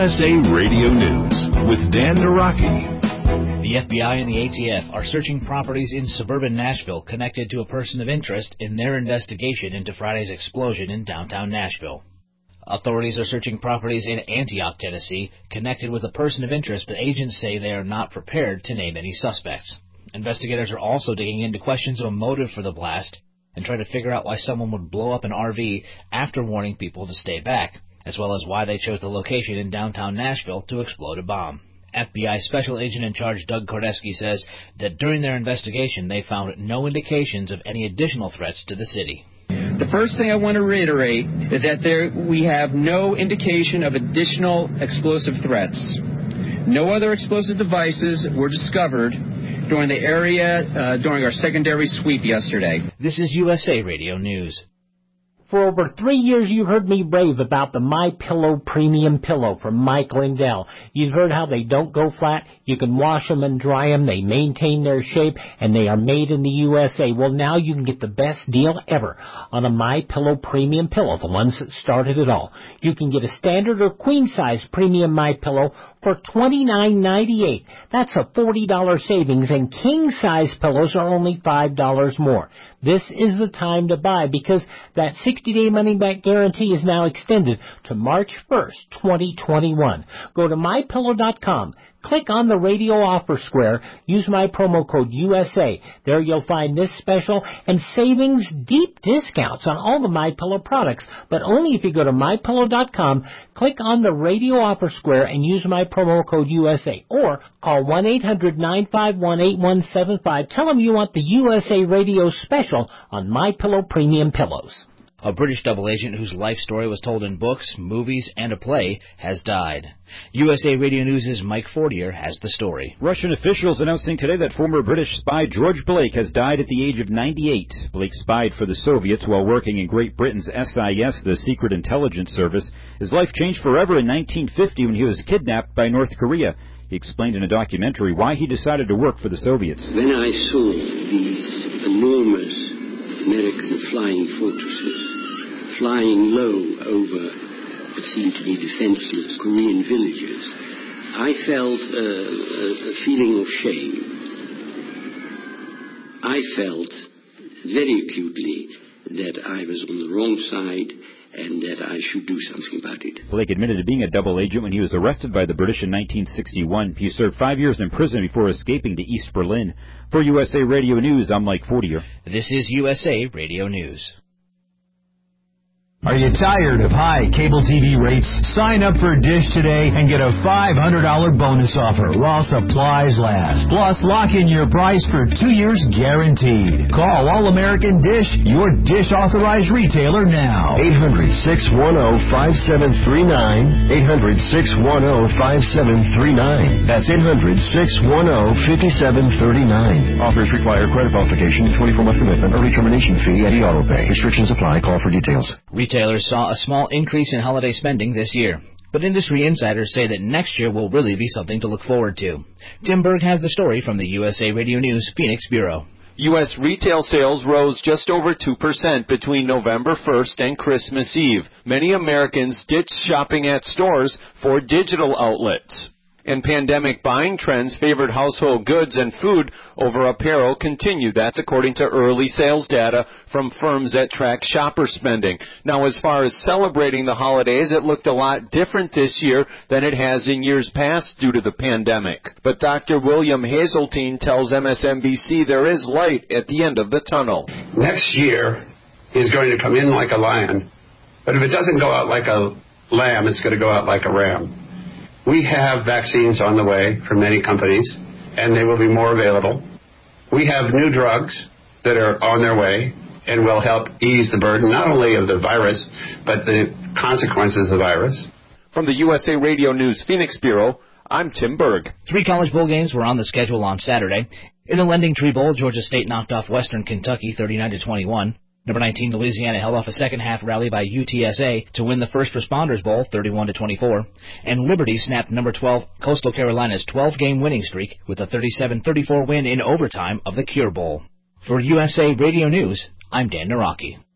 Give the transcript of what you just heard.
USA Radio News with Dan Naraki. The FBI and the ATF are searching properties in suburban Nashville connected to a person of interest in their investigation into Friday's explosion in downtown Nashville. Authorities are searching properties in Antioch, Tennessee, connected with a person of interest, but agents say they are not prepared to name any suspects. Investigators are also digging into questions of a motive for the blast and try to figure out why someone would blow up an RV after warning people to stay back, as well as why they chose the location in downtown Nashville to explode a bomb. FBI Special Agent in Charge Doug Kordeski says that during their investigation they found no indications of any additional threats to the city. The first thing I want to reiterate is that we have no indication of additional explosive threats. No other explosive devices were discovered during the area during our secondary sweep yesterday. This is USA Radio News. For over 3 years, you've heard me rave about the MyPillow Premium Pillow from Mike Lindell. You've heard how they don't go flat. You can wash them and dry them. They maintain their shape, and they are made in the USA. Well, now you can get the best deal ever on a MyPillow Premium Pillow, the ones that started it all. You can get a standard or queen-size premium MyPillow for $29.98. That's a $40 savings, and king-size pillows are only $5 more. This is the time to buy because that 60-day money-back guarantee is now extended to March 1st, 2021. Go to MyPillow.com. Click on the radio offer square. Use my promo code USA. There you'll find this special and savings, deep discounts on all the MyPillow products, but only if you go to MyPillow.com, click on the radio offer square and use my promo code USA. Or call 1-800-951-8175. Tell them you want the USA Radio special on MyPillow Premium Pillows. A British double agent whose life story was told in books, movies, and a play has died. USA Radio News' Mike Fortier has the story. Russian officials announcing today that former British spy George Blake has died at the age of 98. Blake spied for the Soviets while working in Great Britain's SIS, the Secret Intelligence Service. His life changed forever in 1950 when he was kidnapped by North Korea. He explained in a documentary why he decided to work for the Soviets. When I saw these enormous American flying fortresses flying low over what seemed to be defenseless Korean villages, I felt a feeling of shame. I felt very acutely that I was on the wrong side and that I should do something about it. Blake admitted to being a double agent when he was arrested by the British in 1961. He served 5 years in prison before escaping to East Berlin. For USA Radio News, I'm Mike Fortier. This is USA Radio News. Are you tired of high cable TV rates? Sign up for Dish today and get a $500 bonus offer while supplies last. Plus, lock in your price for 2 years guaranteed. Call All-American Dish, your Dish authorized retailer now. 800-610-5739. 800-610-5739. That's 800-610-5739. Offers require credit verification, 24-month commitment, early termination fee, and auto pay. Restrictions apply. Call for details. Retailers saw a small increase in holiday spending this year, but industry insiders say that next year will really be something to look forward to. Tim Berg has the story from the USA Radio News Phoenix Bureau. U.S. retail sales rose just over 2% between November 1st and Christmas Eve. Many Americans ditched shopping at stores for digital outlets. And pandemic buying trends favored household goods and food over apparel continue. That's according to early sales data from firms that track shopper spending. Now, as far as celebrating the holidays, it looked a lot different this year than it has in years past due to the pandemic. But Dr. William Hazeltine tells MSNBC there is light at the end of the tunnel. Next year is going to come in like a lion, but if it doesn't go out like a lamb, it's going to go out like a ram. We have vaccines on the way from many companies, and they will be more available. We have new drugs that are on their way and will help ease the burden not only of the virus, but the consequences of the virus. From the USA Radio News Phoenix Bureau, I'm Tim Berg. 3 college bowl games were on the schedule on Saturday. In the Lending Tree Bowl, Georgia State knocked off Western Kentucky 39-21. Number 19, Louisiana held off a second-half rally by UTSA to win the First Responders Bowl 31-24. And Liberty snapped number 12, Coastal Carolina's 12-game winning streak with a 37-34 win in overtime of the Cure Bowl. For USA Radio News, I'm Dan Naraki.